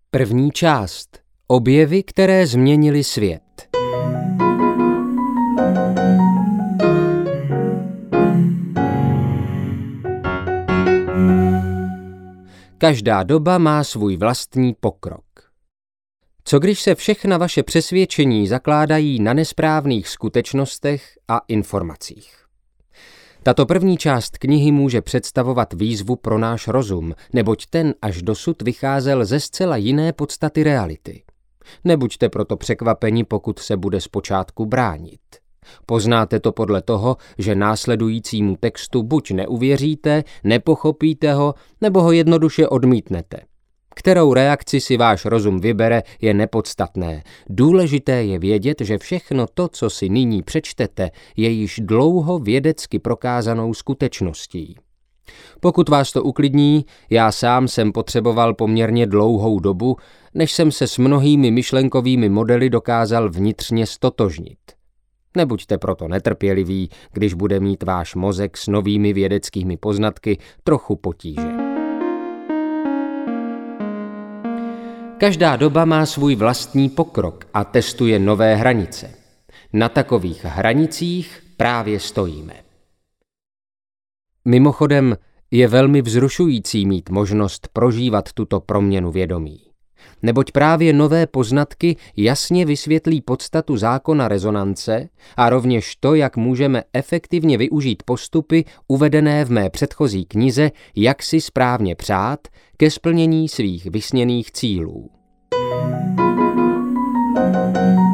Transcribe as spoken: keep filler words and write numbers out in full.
První část. Objevy, které změnily svět. Každá doba má svůj vlastní pokrok. Co když se všechna vaše přesvědčení zakládají na nesprávných skutečnostech a informacích? Tato první část knihy může představovat výzvu pro náš rozum, neboť ten až dosud vycházel ze zcela jiné podstaty reality. Nebuďte proto překvapeni, pokud se bude zpočátku bránit. Poznáte to podle toho, že následujícímu textu buď neuvěříte, nepochopíte ho, nebo ho jednoduše odmítnete. Kterou reakci si váš rozum vybere, je nepodstatné. Důležité je vědět, že všechno to, co si nyní přečtete, je již dlouho vědecky prokázanou skutečností. Pokud vás to uklidní, já sám jsem potřeboval poměrně dlouhou dobu, než jsem se s mnohými myšlenkovými modely dokázal vnitřně stotožnit. Nebuďte proto netrpěliví, když bude mít váš mozek s novými vědeckými poznatky trochu potíže. Každá doba má svůj vlastní pokrok a testuje nové hranice. Na takových hranicích právě stojíme. Mimochodem, je velmi vzrušující mít možnost prožívat tuto proměnu vědomí. Neboť právě nové poznatky jasně vysvětlí podstatu zákona rezonance a rovněž to, jak můžeme efektivně využít postupy uvedené v mé předchozí knize Jak si správně přát ke splnění svých vysněných cílů.